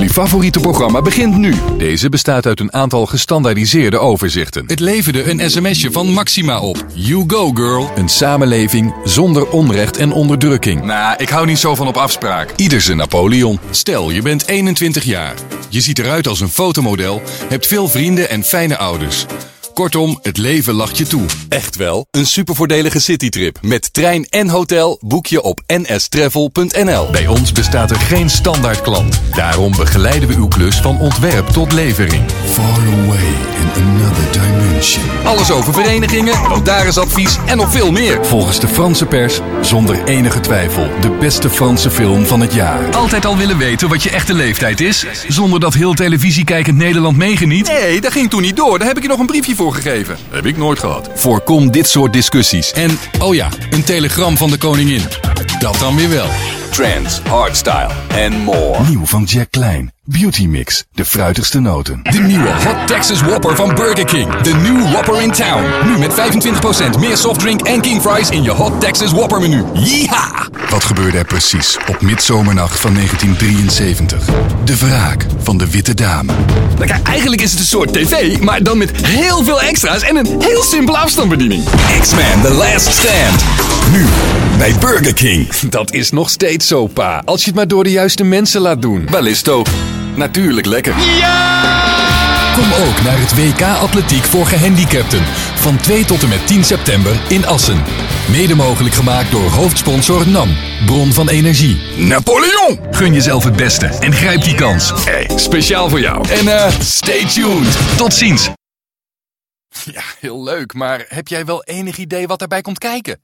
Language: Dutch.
Uw favoriete programma begint nu. Deze bestaat uit een aantal gestandaardiseerde overzichten. Het leverde een sms'je van Maxima op. You go, girl. Een samenleving zonder onrecht en onderdrukking. Nou, ik hou niet zo van op afspraak. Ieder zijn Napoleon. Stel, je bent 21 jaar. Je ziet eruit als een fotomodel, hebt veel vrienden en fijne ouders. Kortom, het leven lacht je toe. Echt wel, een supervoordelige citytrip. Met trein en hotel boek je op nstravel.nl. Bij ons bestaat er geen standaard klant. Daarom begeleiden we uw klus van ontwerp tot levering. Far away in another dimension. Alles over verenigingen, notarisadvies en nog veel meer. Volgens de Franse pers, zonder enige twijfel, de beste Franse film van het jaar. Altijd al willen weten wat je echte leeftijd is? Zonder dat heel televisiekijkend Nederland meegeniet? Nee, dat ging toen niet door. Daar heb ik je nog een briefje voor gegeven. Heb ik nooit gehad. Voorkom dit soort discussies. En, oh ja, een telegram van de koningin. Dat dan weer wel. Trends, hardstyle en more. Nieuw van Jack Klein. Beauty Mix, de fruitigste noten. De nieuwe Hot Texas Whopper van Burger King. De nieuwe Whopper in town. Nu met 25% meer softdrink en king fries in je Hot Texas Whopper menu. Yeeha! Wat gebeurde er precies op Midzomernacht van 1973? De wraak van de Witte Dame. Nou, kijk, eigenlijk is het een soort tv, maar dan met heel veel extra's en een heel simpele afstandsbediening. X-Men The Last Stand. Nu bij Burger King. Dat is nog steeds zo, pa. Als je het maar door de juiste mensen laat doen. Ballisto. Natuurlijk lekker. Ja! Kom ook naar het WK Atletiek voor gehandicapten. Van 2 tot en met 10 september in Assen. Mede mogelijk gemaakt door hoofdsponsor NAM. Bron van energie. Napoleon! Gun jezelf het beste en grijp die kans. Hey, speciaal voor jou. En stay tuned. Tot ziens. Ja, heel leuk, maar heb jij wel enig idee wat erbij komt kijken?